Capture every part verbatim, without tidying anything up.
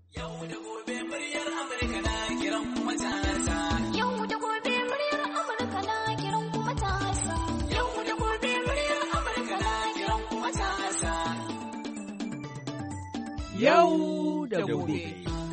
Yau da gobe muryar Amurka na kiran kuma matasa. Yau da gobe muryar Amurka na kiran kuma matasa. Yau da gobe muryar Amurka na kiran kuma matasa. Yau da gobe.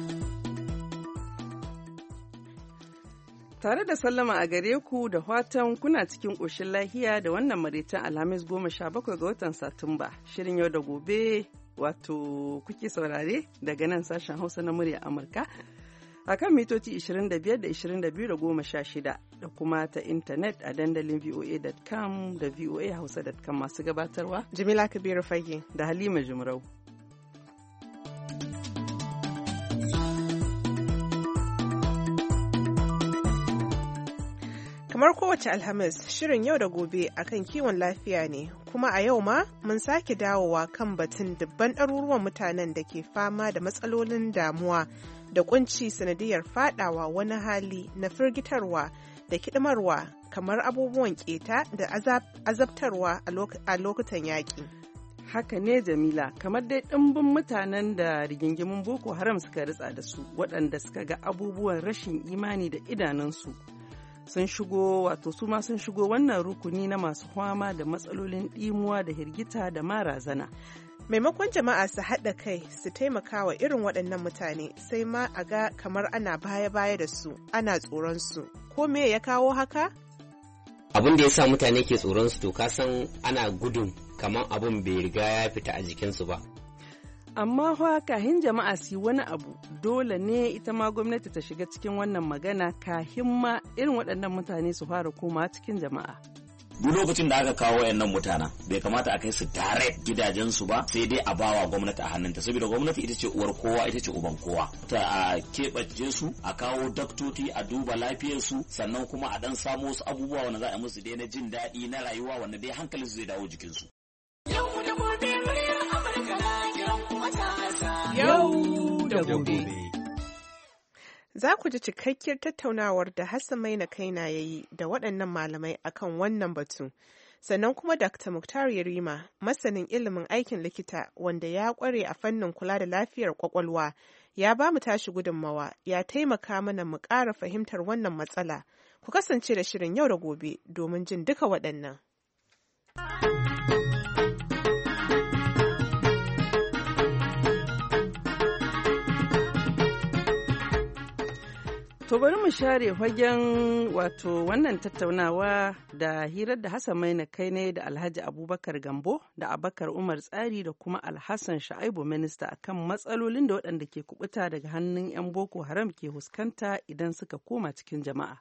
Tare da sallama a gare ku da fatan kuna cikin ƙoshin lahiya da wannan maraicen Alhamis goma sha bakwai ga watan Satumba. Shirin yau da gobe wato kuke saurare daga nan sashen Hausa na murya Amurka a kan mitoci ishirin da biyar da ishirin da biyu da goma sha shida da kuma ta intanet a dandalin V O A dot com da V O A Hausa dot com masu gabatarwa. Jamila Kabiru Fage da Halima Jumrau. Kamar kowace Alhamis, shirin yau da gobe akan kiwon lafiya ne, kuma a yau ma mun sake dawowa kan batun dubban ɗaruruwan mutanen da ke fama da matsalolin damuwa da kunci sanadiyar fadawa wani hali na firgitarwa da kiɗimarwa kamar abubuwan keta da azab, azabtarwa a lokutan yaƙi. Haka ne Jamila, kamar dai ɗimbin mutanen da rigingimin Boko Haram suka ritsa da su, waɗanda suka ga abubuwan rashin imani da idanunsu. sun shigo wato su ma sun shigo wannan rukuni na masu fama da matsalolin ɗimuwa da hirgita da marazana. Maimakon jama'a su haɗa kai su taimaka wa irin waɗannan mutane sai ma a ga kamar ana baya-baya da su, ana tsoron su. Ko me ya kawo haka? Abin da ya sa mutane ke tsoron su to ka san ana gudun kamar abin bai riga ya fita a jikinsu ba. Amma fa kahin jama'a su yi wani abu dole ne ita ma gwamnati ta shiga cikin wannan magana kahin ma irin waɗannan mutane su fara koma cikin jama'a. Duk lokacin da aka kawo wayannan mutanen bai kamata a kai su direct gidajensu ba sai dai a bawa gwamnati a hannunta saboda gwamnati ita ce uwar kowa ita ce uban kowa. Ta a keɓace su a kawo daktoci a duba lafiyarsu sannan kuma a dan samu wasu abubuwa wanda za a musu dai na jin daɗi na rayuwa wanda dai hankalinsu zai dawo jikinsu. Yau da gobe muryar Amurka na kiran kuma matasa. Yau da gobe. Za ku ji cikakkiyar tattaunawar da Hassan Maina Kaina ya yi da waɗannan malamai akan wannan batu. Sannan kuma Dakta Muktar Yarima, masanin ilimin aikin likita wanda ya ƙware a fannin kula da lafiyar ƙwaƙwalwa, ya ba mu tashi gudunmawa, ya taimaka mana mu ƙara fahimtar wannan matsala. Ku kasance da shirin yau da gobe domin jin duka waɗannan. To bari mu share fagen wato wannan tattaunawa da hirar da Hassan Maina kai ne da Alhaji Abubakar Gambo da Abubakar Umar Tsari da kuma Alhassan Sha'aibu minista akan matsalolin da waɗanda ke kubuta daga hannun 'yan Boko Haram ke huskanta idan suka koma cikin jama'a.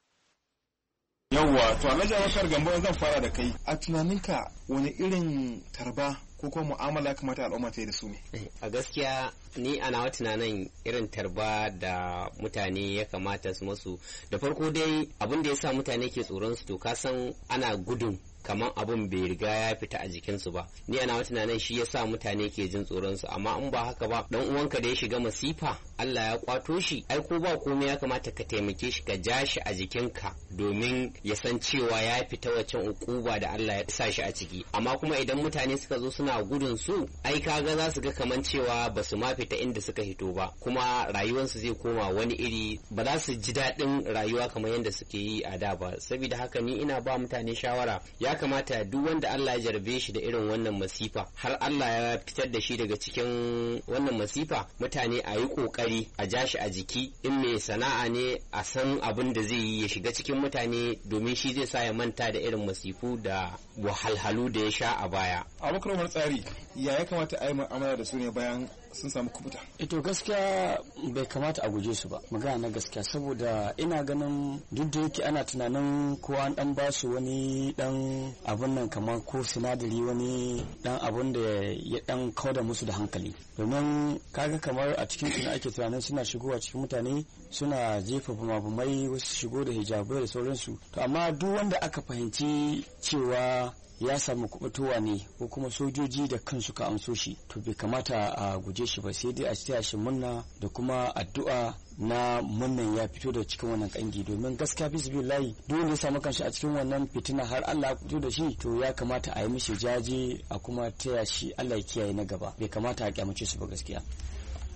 Yawwa, to Alhaji Abubakar Gambo zan fara da kai. A tunaninka wani irin tarba ko kuma mu'amala kamata al'umma ta yi da su ne? A gaskiya ni ana wa tunanin irin tarba da mutane ya kamata su masu da farko dai abin da ya sa mutane ke tsoron su to ka san ana gudun kamar abin bai riga ya fita a jikinsu ba ni ana tunanin shi yasa mutane ke jin tsoron su amma in ba haka ba dan uwanka da ya shiga masifa Allah ya kwato shi ai ko ba komai ya kamata ka taimake shi ka ja shi a jikinka domin ya san cewa ya fita waccan ukuba da Allah ya sa shi a ciki amma kuma idan mutane suka zo suna gudun su ai kaga za su ga kaman cewa ba su ma fita inda suka hito ba kuma rayuwarsu zai koma wani iri ba za su ji daɗin rayuwa kamar yadda suke yi a da ba saboda haka ni ina ba mutane shawara ya kamata duk wanda Allah ya jarbe shi da irin wannan masifa har Allah ya fitar da shi daga cikin wannan masifa mutane a yi kokari a ja shi a jiki in mai sana'a ne a san abin da zai yi ya shiga cikin mutane domin shi zai sa ya manta da irin masifu da wahalhalu da ya sha a baya. Abubakar Umar Tsari ya ya kamata a yi mu'amala da su ne bayan sun samu kubuta? Ito gaskiya bai kamata a guje su ba magana na gaskiya saboda ina ganin duk da yake ana tunanin ko an dan ba su wani dan abun nan kamar ko sinadari wani dan abun da ya dan kauda musu da hankali domin kaga kamar a cikin su ake tunanin suna shigowa cikin mutane suna jefa bumabumai wasu shigo da hijabai da sauransu to amma duk wanda aka fahimci cewa ya samu kubutowa ne ko kuma sojoji da kansu ka amso shi to bai kamata a guje shi ba sai dai a tsaya shi munna da kuma addu'a na munnan ya fito da cikin wannan kangi domin gaskiya bisbillahi duk wanda ya samu kanshi a cikin wannan fitina har Allah ya fito da shi to ya kamata a yi mishi jaje a kuma taya shi Allah ya kiyaye na gaba bai kamata a kyamace su ba gaskiya.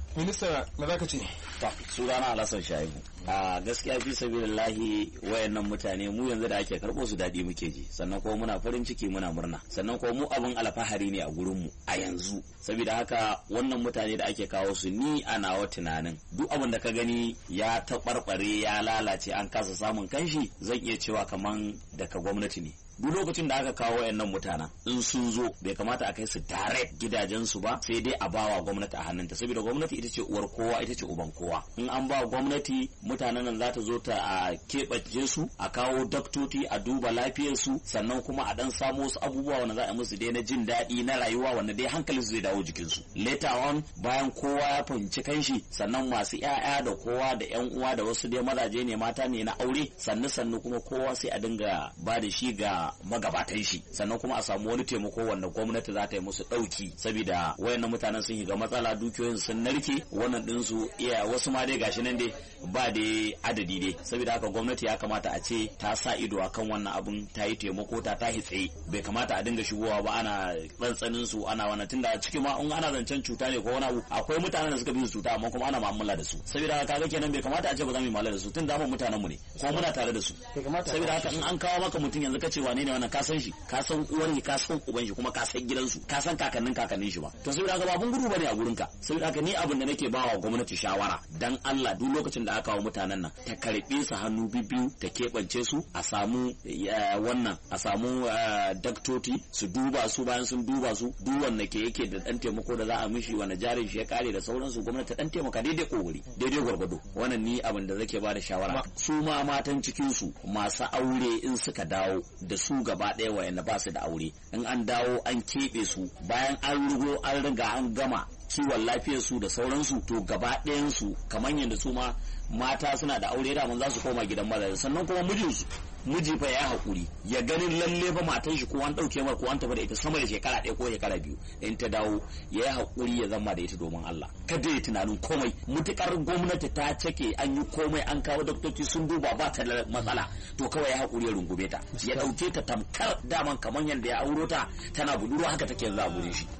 Minista, me za ka ce? Sunana Alhassan Shaibu. A gaskiya fi sabilillahi wayannan mutane mu yanzu da ake karɓo su daɗi muke ji, sannan kuma muna farin ciki muna murna, sannan kuma mu abin alfahari ne a gurin mu a yanzu. Saboda haka wannan mutane da ake kawo su, ni a nawa tunanin duk abin da ka gani ya taɓarɓare ya lalace an kasa samun kanshi, zan iya cewa kaman daga gwamnati ne. Duk lokacin da aka kawo wayannan mutanen in sun zo bai kamata a kai su direct gidajensu ba, sai dai a bawa gwamnati a hannunta, saboda gwamnati ita ce uwar kowa, ita ce uban kowa. In an ba gwamnati, mutanen nan za ta zo ta a keɓace su, a kawo daktoti a duba lafiyar su, sannan kuma a dan samu wasu abubuwa wanda za a musu dai na jin daɗi na rayuwa wanda dai hankalin su zai dawo jikin su. Later on, bayan kowa ya fahimci kanshi, sannan masu ƴaƴa da kowa da ƴan uwa da wasu dai mazaje ne mata ne na aure, sannu sannu kuma kowa sai a dinga ba da shi ga magabatan shi, sannan kuma a samu wani taimako wanda gwamnati za ta yi musu ɗauki, saboda wayannan mutanen sun shiga matsala, dukiyoyin sun narke, wannan din su iya wasu ma dai gashi nan dai ba da adadi dai. Saboda haka gwamnati ya kamata a ce ta sa ido akan wannan abun, ta yi taimako, ta tahi tsaye. Bai kamata a dinga shigowa ba ana tsantsanin su, ana wannan, tunda cikin ma in ana zancen cuta ne ko wani abu, akwai mutanen da suka bi su cuta amma kuma ana mu'amala da su. Saboda haka kaga kenan bai kamata a ce ba za mu yi mu'amala da su, tunda mu mutanen mu ne ko muna tare da su. Saboda haka in an kawo maka mutum yanzu ka ce wane ne wannan, ka san shi, ka san uwar shi, ka san uban shi, kuma ka san gidansu, ka san kakannin kakannin shi ba. To saboda haka babun gudu bane a gurin ka. Saboda haka ni abin da nake bawa gwamnati shawara, dan Allah duk lokacin da aka kawo mutanen nan ta karbe su hannu bibiyu, ta keɓance su, a samu wannan a samu daktoti su duba su, bayan sun duba su duk wanda ke yake da dan taimako da za a mishi wanda jarin shi ya kare da sauransu, gwamnati ta dan taimaka daidai kokari daidai gwargwado. Wannan ni abin da zake ba da shawara. Su ma matan cikin su masu aure in suka dawo da su gaba ɗaya wayanda ba su da aure, in an dawo an keɓe su, bayan an rigo an riga an gama kiwon lafiyar su da sauransu, to gaba ɗayan su kamar yadda su ma mata suna da aure da mun za su koma gidan mazaje, sannan kuma mijinsu miji fa ya haƙuri ya ganin lalle fa matan shi ko an ɗauke mar ko an tafi da ita sama da shekara ɗaya ko shekara biyu, in ta dawo ya yi haƙuri ya zama da ita domin Allah, kada ya tunanin komai. Mutukar gwamnati ta cake an yi komai, an kawo doktoci sun duba ba ta da matsala, to kawai ya haƙuri ya rungume ta, ya ɗauke ta tamkar daman kamar yadda ya auro ta tana budurwa, haka take yanzu a gurin shi.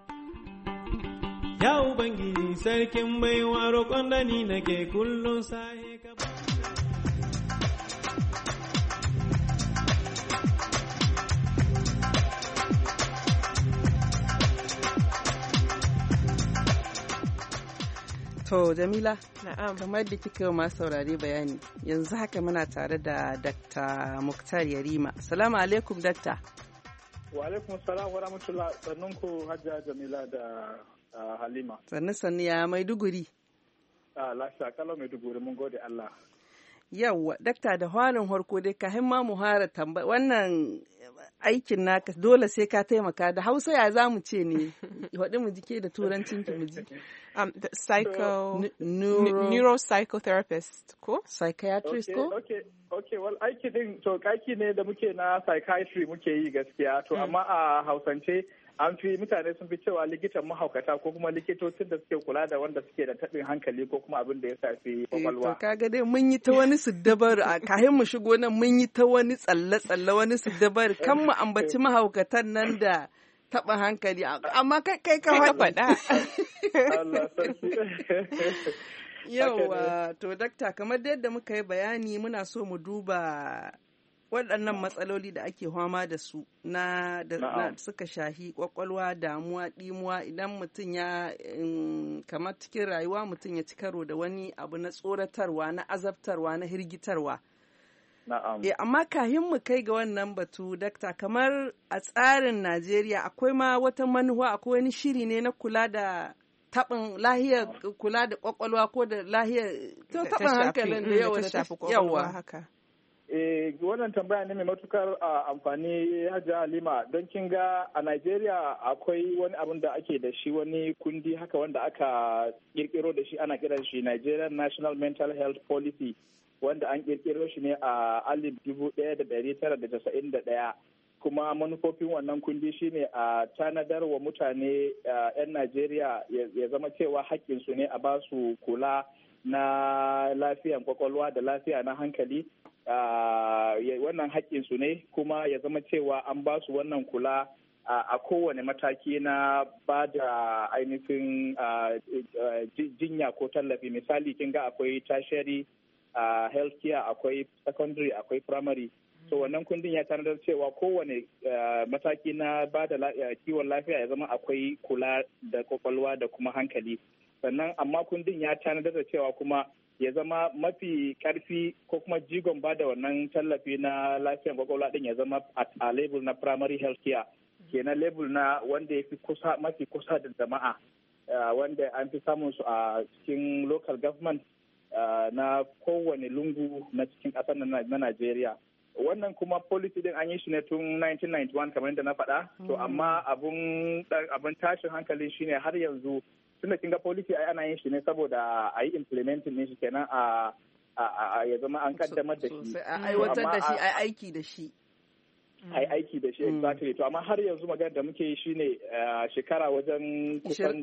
Ya Ubangiji sarkin baiwa, roƙon da ni nake kullum sahe ka To Jamila, na'am, kamar da kika yi masu saurare bayani, yanzu haka muna tare da Dakta Muktar Yarima. Assalamu alaikum Dakta. Wa alaikum salam wa rahmatullah. Sannun ku Hajja Jamila da uh, Halima. Sannu sannu ya Maiduguri. Ah, lafiya kalau Maiduguri, mun gode Allah. Yawwa, Dakta, da halin harko dai ka himma mu hara tambaya wannan aikin naka dole sai ka taimaka da Hausa ya za mu ce ne, waɗi mu jike da turancin ki mu ji. Um, the psycho, Neuro, neuropsychotherapist ko? Psychiatrist ko? Okay, okay, well aiki din to aiki ne da muke na psychiatry muke yi gaskiya, to amma a Hausance an fi mutane sun fi cewa likitan mahaukata ko kuma likitocin da suke kula da wanda suke da taɓin hankali ko kuma abin da ya shafi kwakwalwa. To kaga dai mun yi ta wani siddabar a kahin mu shigo nan mun yi ta wani tsalle-tsalle wani siddabar kan mu ambaci mahaukatan nan da taɓa hankali amma kai kai ka faɗa. Allah sarki. Yauwa, to dakta kamar yadda muka yi bayani muna so mu duba waɗannan matsaloli da ake fama da su na da na, suka shahi kwakwalwa, damuwa, ɗimuwa, idan mutum ya kamar cikin rayuwa mutum ya ci karo da wani abu na tsoratarwa, na azabtarwa, na hirgitarwa. Na'am. E, amma kahin mu kai ga wannan batu, dakta, kamar a tsarin Najeriya akwai ma wata manuwa, akwai wani shiri ne na kula da taɓin lahiyar kula da kwakwalwa ko da lahiyar taɓin hankalin da yawa shafi kwakwalwa haka. Eh, wannan tambaya ne mai matukar amfani Hajji Halima, don kin ga a Najeriya akwai wani abin da ake da shi, wani kundi haka wanda aka kirkiro da shi, ana kiran shi Nigerian National Mental Health Policy, wanda an kirkiro shi ne a alif dubu ɗaya da ɗari tara da casa'in da ɗaya. Kuma manufofin wannan kundi shine a tanadar wa mutane 'yan Najeriya ya zama cewa haƙƙinsu ne a ba su kula na lafiyan kwakwalwa da lafiya na hankali. Uh, wannan haƙƙinsu ne, kuma ya zama cewa an ba su wannan kula a kowane mataki na ba da ainihin jinya ko tallafi. Misali kin ga akwai tertiary health care, akwai secondary, akwai primary. So wannan kundin ya tanadar cewa kowane mataki na ba da kiwon lafiya ya zama akwai kula da kwakwalwa da kuma hankali. Sannan amma kundin ya tanadar da cewa kuma ya zama mafi karfi ko kuma jigon ba da wannan tallafi na lafiyar kwakwalwa din ya zama a level na primary health care, kenan level na wanda ya fi kusa mafi kusa da jama'a, wanda an fi samun su a cikin local government na kowane lungu na cikin ƙasar na Najeriya. Wannan kuma policy din an yi shi ne tun nineteen ninety-one kamar yadda na faɗa. To amma abun abun tashin hankali shine har yanzu tunda kin ga policy ai ana yin shi ne saboda a yi implementing ne shi kenan a ya zama an kaddamar da shi. A aiwatar da shi, a aiki da shi. ai aiki da shi exactly. To amma har yanzu magana da muke yi shine shekara wajen kusan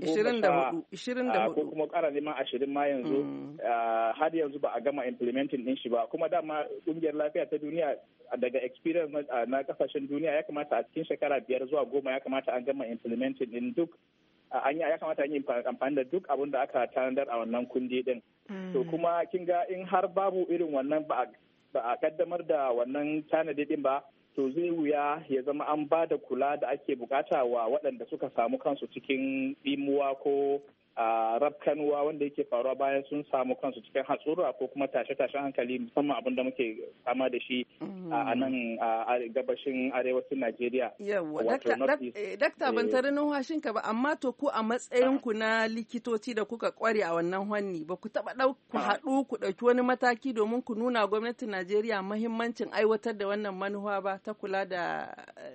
goma ko kuma kara neman ashirin ma yanzu har yanzu ba a gama implementing din shi ba. Kuma dama kungiyar lafiya ta duniya daga experience na kasashen duniya ya kamata a cikin shekara biyar zuwa goma ya kamata an gama implementing din duk an ya kamata an yi amfani da duk abin da aka tanadar a wannan kundi din. To kuma kin ga in har babu irin wannan ba a kaddamar da wannan tanadi din ba, to zai wuya ya zama an ba da kula da ake bukata wa waɗanda suka samu kansu cikin ɗimuwa ko rafkanuwa wanda yake faruwa bayan sun samu kansu cikin hatsura ko kuma tashe-tashen hankali, musamman abin da muke fama da shi a nan a gabashin arewacin Najeriya. Yawwa, dakta ban tare numfashinka ba, amma to ku a matsayinku na likitoci da kuka kware a wannan hanni ba ku taɓa ɗau ku haɗu ku ɗauki wani mataki domin ku nuna gwamnatin Najeriya mahimmancin aiwatar da wannan manufa ba ta kula da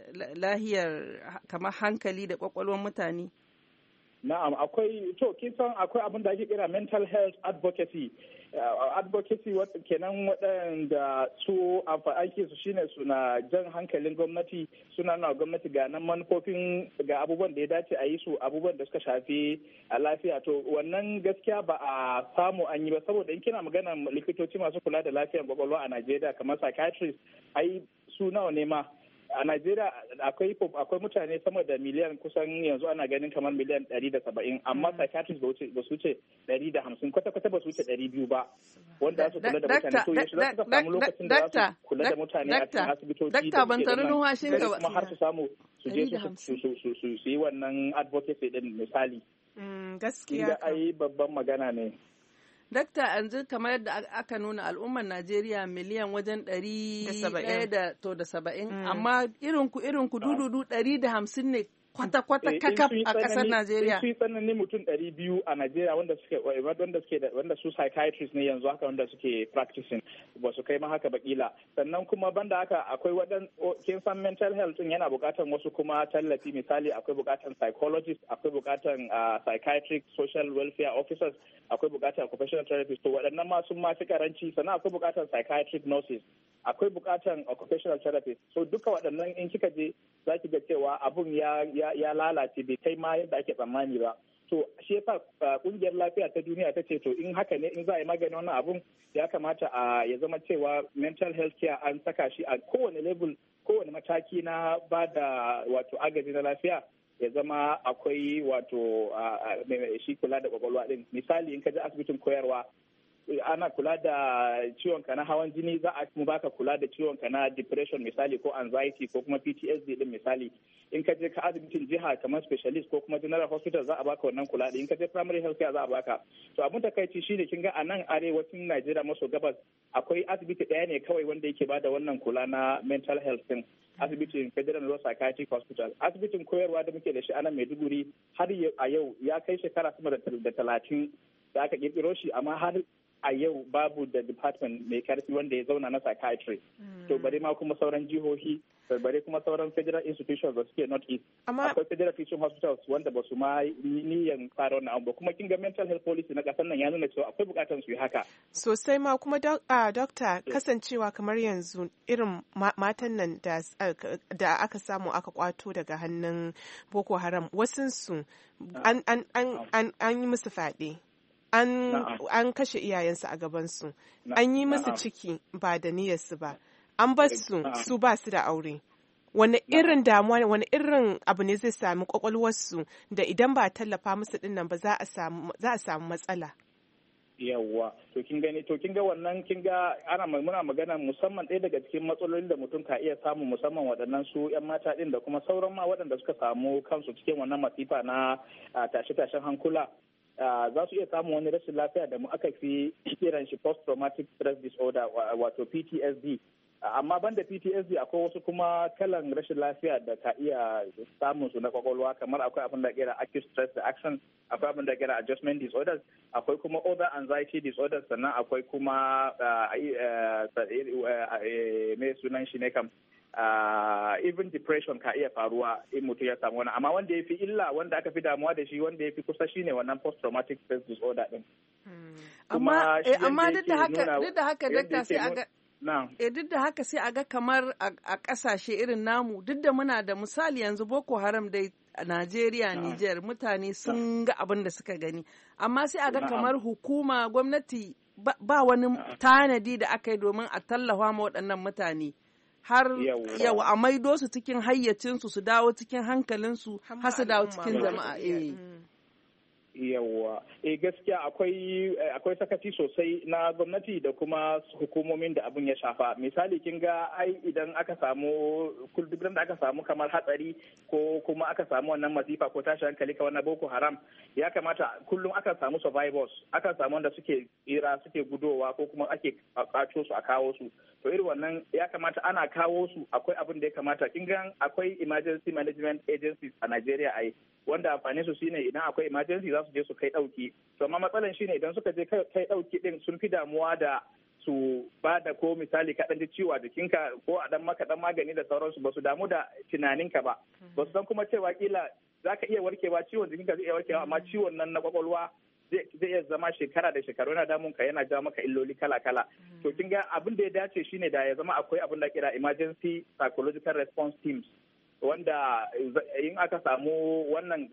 lahiyar kamar hankali da kwakwalwar mutane? Na'am, akwai to kin san akwai abin da ake kira mental health advocacy. Uh, advocacy kenan waɗanda su aiki su shine suna jan hankalin gwamnati, suna nuna gwamnati ga nan manufofin ga abubuwan da ya dace a yi su, abubuwan da suka shafi a lafiya. To wannan gaskiya ba a samu an yi ba, saboda in kina magana likitoci masu kula da lafiyar kwakwalwa a Najeriya kamar psychiatrist, ai su nawa ne ma. A Najeriya akwai akwai mutane sama da miliyan, kusan yanzu ana ganin kamar miliyan ɗari da saba'in, amma psychiatrists ba su wuce ɗari da hamsin, kwata-kwata ba su wuce ɗari biyu ba, wanda su kula da mutane. To yaushe za su samu lokacin da za su kula da mutane a cikin asibitoci da suke da kuma har su samu su je su yi wannan advocacy din misali. Gaskiya. Inda ai babban magana ne. Dakta, yanzu kamar yadda aka nuna al'ummar Najeriya miliyan wajen ɗari ɗaya da to da saba'in, amma irinku irinku dududu ɗari da hamsin ne kwata-kwata kakaf a ƙasar Najeriya. Sun tsanani mutum ɗari biyu a Najeriya wanda suke wanda suke da wanda su psychiatrists ne yanzu haka wanda suke practicing, ba su kai ma haka ba kila. Sannan kuma banda haka akwai wadan kin san mental health din yana buƙatar wasu kuma tallafi, misali akwai buƙatar psychologist, akwai buƙatar psychiatric social welfare officers, akwai buƙatar occupational therapist. To waɗannan ma sun ma fi karanci. Sannan akwai buƙatar psychiatric nurses, akwai buƙatar occupational therapist. So duka waɗannan in kika je za ki ga cewa abun ya ya lalace, bai kai ma yadda ake tsammani ba. To shi yasa kungiyar lafiya ta duniya ta ce to in haka ne, in za a yi magani wannan abun ya kamata a ya zama cewa mental health care an saka shi a kowane level, kowane mataki na ba da wato agaji na lafiya, ya zama akwai wato shi kula da kwakwalwa din. Misali in ka je asibitin koyarwa ana kula da ciwon ka na hawan jini, za a kuma baka kula da ciwon ka na depression misali, ko anxiety ko kuma P T S D din misali. In ka je ka asibitin jiha kamar specialist ko kuma general hospital za a baka wannan kula da. In ka je primary health care za a baka. To abun takaici shine kin ga a nan arewacin Najeriya maso gabas akwai asibiti ɗaya ne kawai wanda yake bada wannan kula na mental health din, asibitin Federal Law Psychiatric Hospital. Asibitin koyarwa da muke da shi a nan Maiduguri har a yau ya kai shekara sama da talatin da aka kirkiro shi, amma har a yau babu da department mai karfi wanda ya zauna na psychiatry. To bare ma kuma sauran jihohi, bare kuma sauran federal institutions da suke north east. Akwai federal teaching hospitals wanda ba su ma niyan fara wannan abu ba. Kuma kin ga mental health policy na kasar nan ya nuna cewa akwai bukatar su yi haka. Sosai ma kuma dokta, kasancewa kamar yanzu irin matan nan da aka samu aka kwato daga hannun Boko Haram, wasunsu an yi musu fyaɗe. An, an kashe iyayensu a gabansu, an yi musu ciki ba da niyyarsu ba, an bar su su ba su da aure, wani irin damuwa ne, wani irin abu ne zai sami kwakwalwarsu da idan ba tallafa musu din nan ba za a samu za a samu matsala. Yawwa, to kin gani to kin ga wannan kin ga ana muna magana musamman ɗaya daga cikin matsalolin da mutum ka iya samu musamman waɗannan su ƴan mata ɗin da kuma sauran ma waɗanda suka samu kansu cikin wannan masifa na tashe-tashen hankula. Za su iya samun wani rashin lafiya da mu aka fi kiran shi post traumatic stress disorder wato P T S D. Amma banda P T S D akwai wasu kuma kalan rashin lafiya da ka iya samun su na kwakwalwa, kamar akwai abin da kira acute stress reaction, akwai abin da kira adjustment disorders, akwai kuma other anxiety disorders, sannan akwai kuma me sunan shi ne kam even depression ka iya faruwa in mutum ya samu wani. Amma wanda ya fi illa, wanda aka fi damuwa da shi, wanda ya fi kusa shine wannan post traumatic stress disorder din. Amma duk da haka duk da haka dakta sai aga E duk da haka sai a ga kamar a ƙasashe irin namu, duk da muna da misali yanzu Boko Haram dai a Najeriya, Nijar, mutane sun ga abin da suka gani. Amma sai a ga kamar hukuma, gwamnati ba wani tanadi da aka yi domin a tallafa ma waɗannan mutane. Har yau a maido su cikin hayyacinsu, su dawo cikin hankalinsu, har su dawo cikin jama'a. Eh. Yawwa, eh gaskiya akwai akwai sakaci sosai na gwamnati da kuma hukumomin da abin ya shafa. Misali kin ga ai idan aka samu duk da aka samu kamar hatsari ko kuma aka samu wannan masifa ko tashi hankali ka wannan Boko Haram, ya kamata kullum aka samu survivors, aka samu wanda suke tsira suke gudowa ko kuma ake kwato su a kawo su. To irin wannan ya kamata ana kawo su, akwai abin da ya kamata. Kin ga akwai emergency management agencies a Najeriya ai, wanda amfanin su shine idan akwai emergency za su je su kai dauki. To amma matsalan shine idan suka je kai dauki din sun fi damuwa da su ba da ko misali ka dan ji ciwo a jikinka ko a dan maka dan magani da sauransu, ba su damu da tunaninka ba. Ba su san kuma cewa kila zaka iya warkewa, ciwon jikinka zai iya warkewa, amma ciwon nan na kwakwalwa zai iya zama shekara da shekaru yana damun ka, yana jawo maka illoli kala-kala. To kin ga abin da ya dace shine da ya zama akwai abin da kira emergency psychological response teams, wanda in aka samu wannan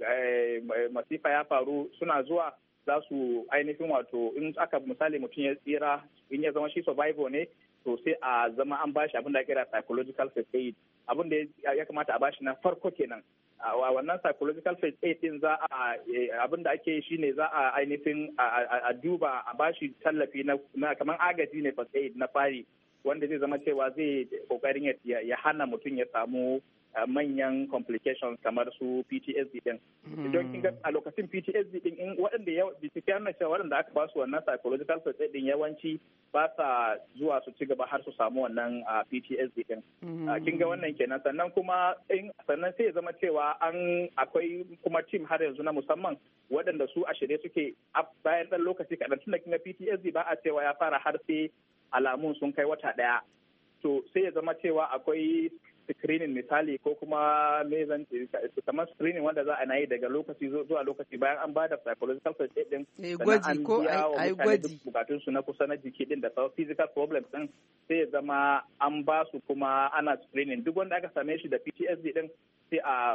masifa ya faru suna zuwa za su ainihin wato in aka misali mutum ya tsira, in ya zama shi survivor ne, to sai a zama an bashi abin da kira psychological first aid. Abin da ya kamata a bashi na farko kenan. A wannan psychological first aid din za a abin da ake shine za a ainihin a duba a bashi tallafi na kamar agaji ne first aid na fari, wanda zai zama cewa zai kokarin ya hana mutum ya samu manyan complications kamar su P T S D din. Don kin ga a lokacin P T S D din in waɗanda ya bincike yana cewa waɗanda aka ba su wannan psychological first aid din yawanci ba sa zuwa su ci gaba har su samu wannan P T S D din. Kin ga wannan kenan. Sannan kuma sannan sai ya zama cewa an akwai kuma team har yanzu na musamman waɗanda su a shirye suke bayan ɗan lokaci kaɗan, tunda kin ga P T S D ba a cewa ya fara har sai alamun sun kai wata ɗaya. To sai ya zama cewa akwai screening misali ko kuma me zan kamar screening wanda za a na yi daga lokaci zuwa lokaci bayan an ba da psychological first aid din, sannan an biya wa mutane bukatun su na kusa na jiki din da sauran physical problems din, sai ya zama an ba su kuma ana screening duk wanda aka same shi da P T S D din sai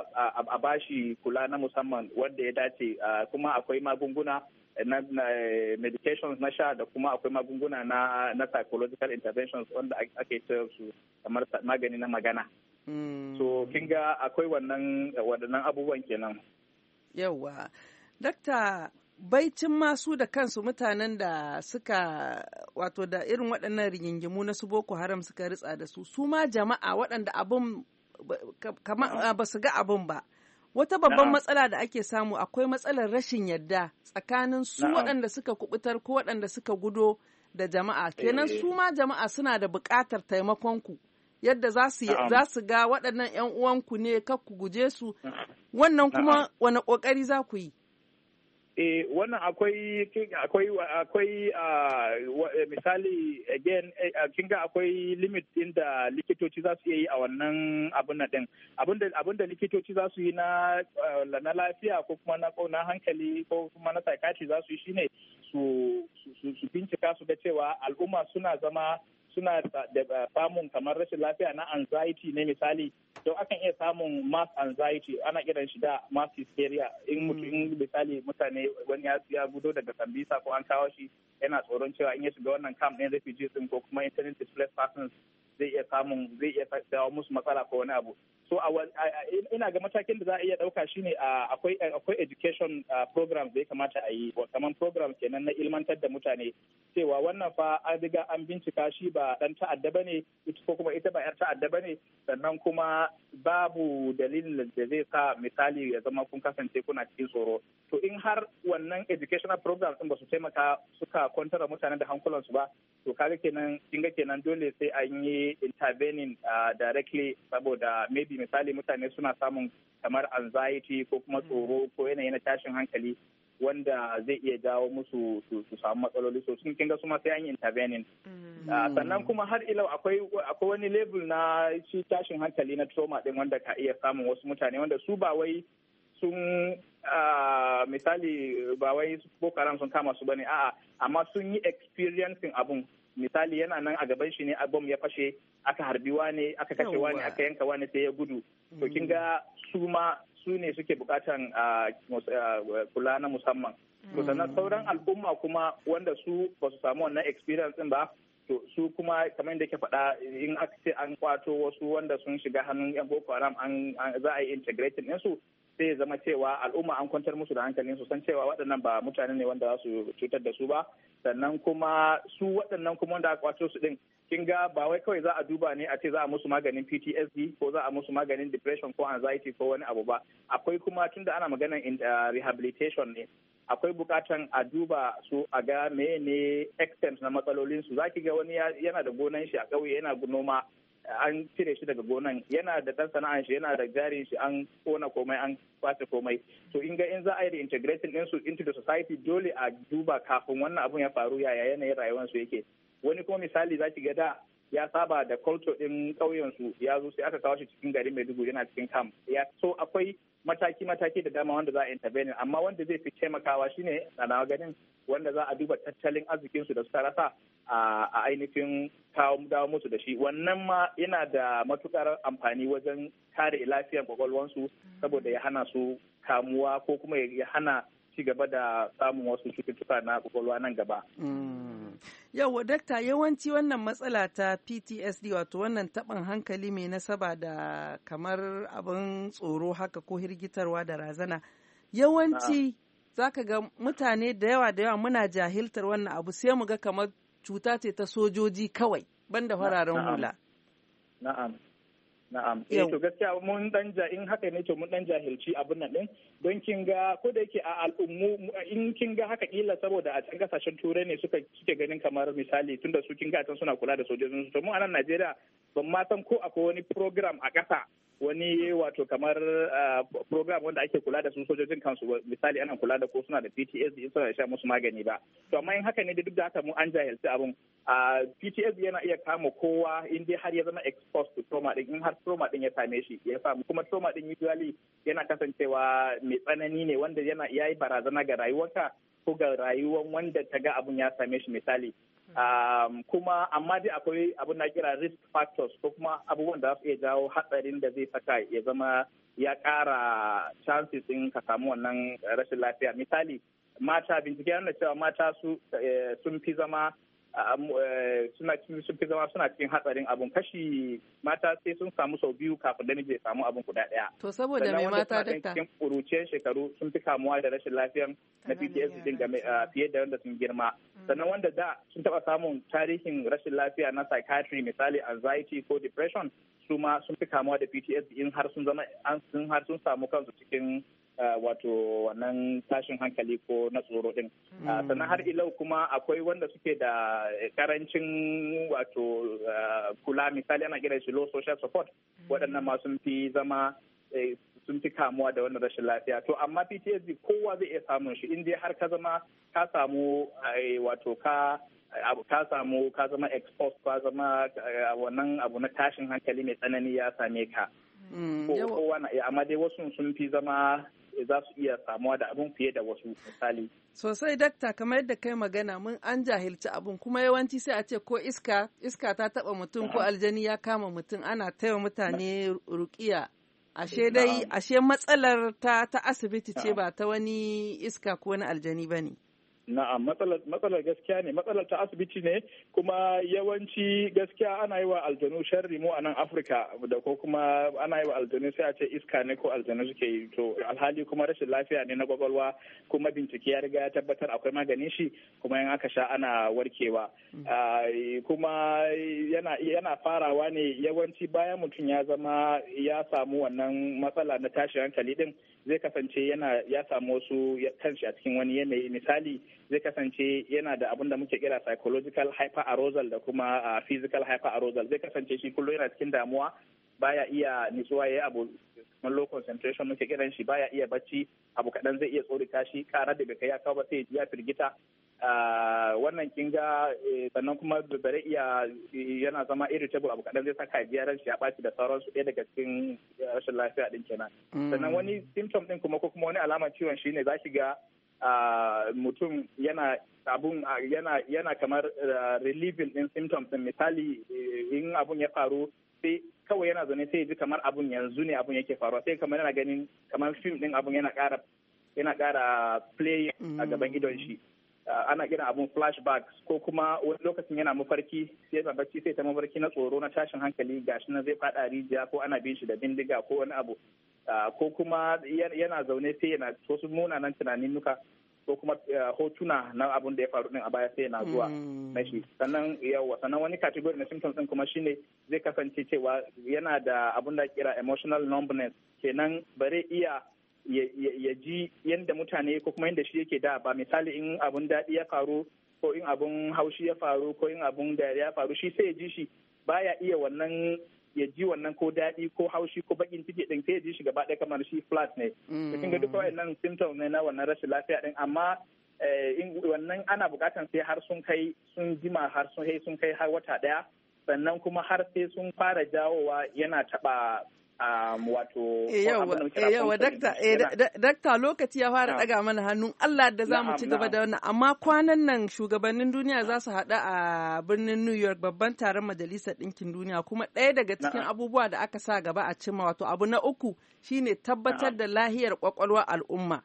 a ba shi kula na musamman wanda ya dace. Kuma akwai magunguna na medications na sha da kuma akwai magunguna na na psychological interventions wanda ake cewa su kamar magani na magana. Mm. So kin ga akwai wannan waɗannan abubuwan kenan. Yawwa. Dakta, baicin masu da kansu mutanen da suka wato da irin waɗannan rigingimu na su Boko Haram suka ritsa da su, su ma jama'a waɗanda abin kama ba su ga abin ba. Wata babban matsala da ake samu akwai matsalar rashin yadda tsakanin su waɗanda suka kubutar ko waɗanda suka gudo da jama'a. Kenan su ma jama'a suna da buƙatar taimakon ku. Yadda za su ga waɗannan 'yan uwanku ne kar ku guje su, wannan kuma wani ƙoƙari za ku yi? Eh, wannan akwai akwai akwai misali again kin ga akwai limit din da likitoci za su yi a wannan abun nan din. Abin da likitoci za su yi na na lafiya ko kuma na na hankali ko kuma na psychiatry za su yi shine su su bincika su ga cewa al'umma suna zama suna da samun kamar rashin lafiya na anxiety ne misali, don akan iya samun mass anxiety, ana kiran shi da mass hysteria. In mutum misali mutane wani ya gudo daga Sambisa ko an kawo shi yana tsoron cewa in ya shiga wannan camp ɗin refugees din ko kuma internally displaced persons zai iya samun zai iya dawo musu matsala ko wani abu. So ina ga matakin da za a iya ɗauka shine akwai akwai education programs da ya kamata a yi, kamar program kenan na ilmantar da mutane cewa wannan fa an riga an bincika shi ba dan ta'adda bane ko kuma ita ba yar ta'adda bane, sannan kuma babu dalilin da zai sa misali ya zama kun kasance kuna cikin tsoro. To in har wannan educational programs din ba su taimaka suka kwantar da mutane da hankulansu ba, to kaga kenan kinga kenan dole sai an yi intervening directly, saboda maybe misali mutane suna samun kamar anxiety ko kuma tsoro ko yanayi na tashin hankali wanda zai iya jawo musu su samu matsaloli, so sun kinga su ma sai an yi intervening. Sannan kuma har ilau akwai akwai wani level na shi tashin hankali na trauma din wanda ka iya samun wasu mutane wanda su ba wai sun misali ba wai Boko Haram sun kama su bane, a'a amma sun yi experiencing abun. Misali yana nan a gaban shi ne bom ya fashe, aka harbi wane, aka kashe wane, aka yanka wane sai ya gudu. To kin ga su ma su ne suke bukatan kula na musamman. To sannan sauran al'umma kuma wanda su ba su samu wannan experience din ba, to su kuma kamar yadda ke faɗa in aka ce an kwato wasu wanda sun shiga hannun yan Boko Haram an za a yi integrating ɗinsu, sai ya zama cewa al'umma an kwantar musu da hankalin su san cewa waɗannan ba mutane ne wanda za su cutar da su ba. Sannan kuma su waɗannan kuma wanda aka kwato su ɗin, kin ga ba wai kawai za a duba ne a ce za a musu maganin P T S D ko za a musu maganin depression ko anxiety ko wani abu ba. Akwai kuma tunda ana maganan rehabilitation ne, akwai bukatan a duba su a ga meye ne extent na matsalolin su. Zaki ga wani yana da gonan shi a ƙauye yana noma, an cire shi daga gonan, yana da ɗan sana'an shi, yana da jarin shi, an kona komai, an kwace komai. To in ga in za a yi reintegrating din su into the society, dole a duba kafin wannan abun ya faru yaya yanayin rayuwar su yake. Wani kuma misali zaki ga da ya saba da culture din ƙauyen su, ya zo sai aka kawo shi cikin garin Maiduguri yana cikin camp. Ya so akwai mataki-mataki da dama wanda za a intervene, amma wanda zai fi taimakawa shine a nawa ganin wanda za a duba tattalin arzikinsu da suka rasa a ainihin kawo dawo musu da shi. Wannan ma yana da matukar amfani wajen kare lafiyar kwakwalwansu, saboda ya hana su kamuwa ko kuma ya hana ci gaba da samun wasu cututtuka na kwakwalwa nan gaba. Yau, dakta, yawanci wannan matsala ta P T S D, wato wannan taɓin hankali mai nasaba da kamar abin tsoro haka ko hirgitarwa da razana, yawanci za ka ga mutane da yawa da yawa muna jahiltar wannan abu, sai mu ga kamar cuta ce ta sojoji kawai banda fararen hula. Na'am. Na'am. Eh to gaskiya mun dan ja in haka ne to mun dan jahilci abin nan din, don kin ga ko da yake a al'ummu in kin ga haka kila saboda a cikin kasashen turai ne suka suke ganin kamar misali tunda su kin ga can suna kula da sojojin su, to mu a nan Najeriya ban ma san ko akwai wani program a ƙasa, wani wato kamar program wanda ake kula da su sojojin kansu, misali ana kula da ko suna da P T S D suna da sha musu magani ba. To amma in haka ne da duk da haka mu an jahilci abun. P T S D yana iya kama kowa in dai har ya zama exposed to trauma din, in har trauma din ya same shi ya samu, kuma trauma din usually yana kasancewa mai tsanani ne wanda yana yayi barazana ga rayuwarka ko ga rayuwar wanda ta ga abun ya same shi misali. Um, kuma amma dai akwai abin da kira risk factors ko kuma abubuwan da za su iya jawo hatsarin da zai saka ya zama ya ƙara chances din ka samu wannan rashin lafiya. Misali, mata, bincike yana cewa mata su sun fi zama suna sun fi zama suna cikin hatsarin abun, kashi mata sai sun samu sau biyu kafin namiji ya samu abun guda ɗaya. To saboda mai mata dakta? Cikin ƙuruciyar shekaru sun fi kamuwa da rashin lafiyan na P T S D din fiye da wanda sun girma. Sannan wanda da sun taɓa samun tarihin rashin lafiya na psychiatry, misali anxiety ko depression, su ma sun fi kamuwa da P T S D in har sun zama sun har sun samu kansu cikin Uh, wato wannan tashin hankali ko na tsoro din. Uh, sannan har ilau kuma akwai wanda suke da karancin wato uh, kula, misali ana kira shi low social support, waɗannan ma sun fi zama eh, sun fi kamuwa da wannan rashin lafiya. To amma P T S D kowa zai iya samun shi in dai har ka zama ka samu eh, wato ka ka samu ka zama exposed, ka zama uh, wannan abu na tashin hankali mai tsanani ya same ka. Mm, kowa na iya, amma dai wasu sun fi zama za su iya samuwa da abun fiye da wasu misali. Sosai dakta, kamar yadda kai magana mun an jahilci abun, kuma yawanci sai a ce ko iska iska ta taba mutum ko aljani ya kama mutum, ana taiwa mutane rukiya. Ashe dai ashe matsalar ta ta asibiti ce ba ta wani iska ko wani aljani bane. Na'am, matsalar gaskiya ne, matsalar ta asibiti ne, kuma yawanci gaskiya ana yi wa aljanu sharri mu a nan Afirka, da ko kuma ana yi wa aljanu sai a ce iska ne ko aljanu suke yi, to alhali kuma rashin lafiya ne na kwakwalwa, kuma bincike ya riga ya tabbatar akwai maganin shi, kuma in aka sha ana warkewa. Kuma yana yana farawa ne yawanci bayan mutum ya zama ya samu wannan matsala na tashin hankali din, zai kasance yana ya samu wasu kanshi a cikin wani yanayi. Misali, zai kasance yana da abin da muke kira psychological hyperarousal da kuma uh, physical hyperarousal. Zai kasance shi kullum yana cikin damuwa, baya iya nitsuwa yayi abu kamar low concentration muke kiran shi, baya iya bacci, abu kaɗan zai iya tsorita shi, ƙara da bai kai ya kawo ba sai ya firgita. Uh, wannan kinga eh, sannan kuma bare iya yana zama irritable, abu kaɗan zai saka jiyaran shi ya ɓaci da sauransu, ɗaya daga cikin rashin lafiya ɗin kenan. Mm. Sannan wani symptom ɗin kuma ko kuma wani alamar ciwon shi ne za ki ga uh, mutum yana abun uh, yana yana kamar uh, relieving ɗin symptoms ɗin. Misali, uh, in abun ya faru sai kawai yana zaune sai ya ji kamar abun yanzu ne abun yake faruwa, sai kamar yana ganin kamar film ɗin abun yana ƙara yana ƙara play a gaban idon shi. Uh, ana kiran abun flashbacks, ko kuma wani lokacin yana mafarki sai ya bacci sai ta mafarki na tsoro na tashin hankali, gashi na zai fada rijiya ko ana bin shi da bindiga ko wani abu, uh, ko kuma yana zaune sai yana wasu munanan tunanin nuka, ko kuma uh, hotuna na abun da ya faru din a baya sai yana zuwa na shi. Sannan yawa sannan wani category na symptoms din kuma shine zai kasance cewa yana da abun da kira emotional numbness, kenan bare iya ya ji yadda mutane ko kuma yadda shi yake da ba. Misali, in abun daɗi ya faru ko in abun haushi ya faru ko in abun dariya ya faru, shi sai ya ji shi baya iya wannan ya ji wannan ko daɗi ko haushi ko bakin ciki din, sai ya ji shi gaba ɗaya kamar shi flat ne. Kin ga duka wayannan symptoms ne na wannan rashin lafiya din, amma in wannan ana buƙatan sai har sun kai sun jima har sun kai sun kai har wata ɗaya, sannan kuma har sai sun fara jawowa yana taɓa Um, wato yawa dakta lokaci ya fara daga mana hannun Allah da za mu ci gaba da wannan, amma kwanan nan shugabannin duniya za su haɗu a birnin New York, babban taron majalisar ɗinkin duniya, kuma ɗaya daga cikin abubuwa da aka sa gaba a cimma, wato abu na uku shine tabbatar da lahiyar kwakwalwar al'umma.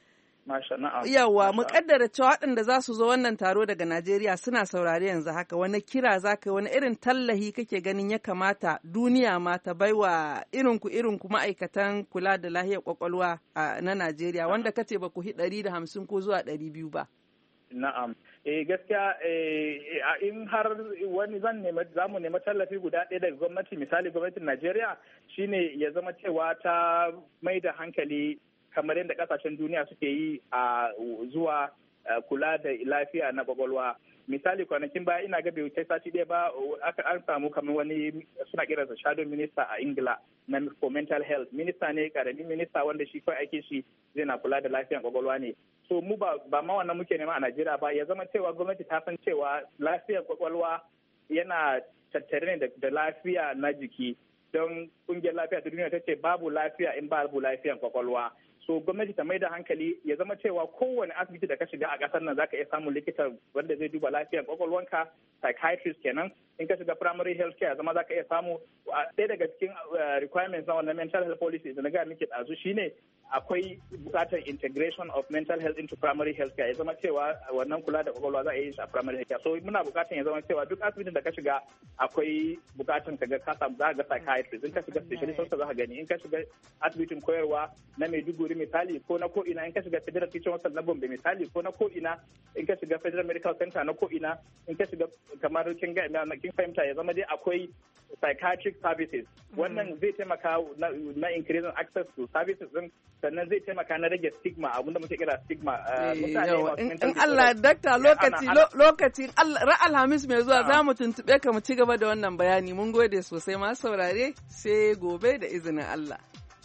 Yawa, mu kaddara cewa waɗanda za su zo wannan taro daga Najeriya suna saurari yanzu haka, wani kira za ka, wani irin tallahi kake ganin ya kamata duniya ma ta baiwa irinku irinku ma'aikatan kula da lahiyar kwakwalwa na Najeriya, wanda kace ba ku hi ɗari da hamsin ko zuwa ɗari biyu ba? Na'am. Eh gaskiya eh, in har wani zan nema za mu nema tallafi guda ɗaya daga gwamnati, misali gwamnatin Najeriya, shine ya zama cewa ta mai da hankali kamar yadda kasashen duniya suke yi a zuwa kula da lafiya na kwakwalwa. Misali, kwanakin baya ina ga bai wuce sati ɗaya ba aka an samu kamar wani suna kiransa shadow minister a Ingila na for mental health. Minista ne, karamin minista wanda shi kawai aikin shi zai na kula da lafiyan kwakwalwa ne. So mu ba ba ma wannan muke nema a Najeriya ba, ya zama cewa gwamnati ta san cewa lafiyar kwakwalwa yana tattare ne da lafiya na jiki, don kungiyar lafiya ta duniya ta ce babu lafiya in babu lafiyan kwakwalwa. So gwamnati ta mai da hankali ya zama cewa kowane asibiti da ka shiga a ƙasar nan zaka iya samun likita wanda zai duba lafiyar kwakwalwanka, psychiatrist kenan. In ka shiga primary health care zama zaka iya samu. Ɗaya daga cikin requirements na wannan mental health policy da na gaya miki ɗazu shine akwai buƙatar integration of mental health into primary health care. Ya zama cewa wannan kula da kwakwalwa za a yi shi a primary health care. So muna buƙatar ya zama cewa duk asibitin da ka shiga akwai buƙatar ka ga ka samu za ka ga psychiatrist. In ka shiga specialist hospital za ka gani. In ka shiga asibitin koyarwa na Maiduguri misali ko na ko'ina, in ka shiga federal teaching hospital na Gombe misali ko na ko'ina, in ka shiga federal medical center na ko'ina, in ka shiga kamar kin ga kin fahimta ya zama dai akwai psychiatric services. Wannan zai taimaka na, na increasing access to services din, sannan zai taimaka na rage stigma, abinda muke kira stigma. In Allah dakta lokaci lokaci ra alhamis mai zuwa za mu tuntube ka mu ci gaba da wannan bayani. Mun gode sosai ma saurare, sai gobe da izinin Allah.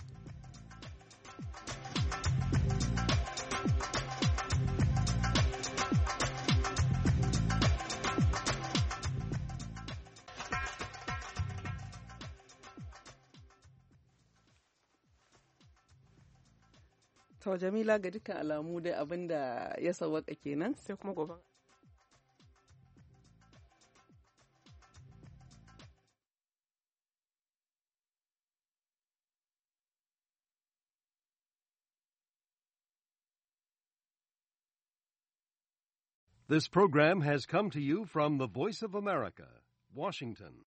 To Jamila, ga dukkan alamu dai abin da ya sawwaka kenan, sai kuma gobe. This program has come to you from the Voice of America, Washington.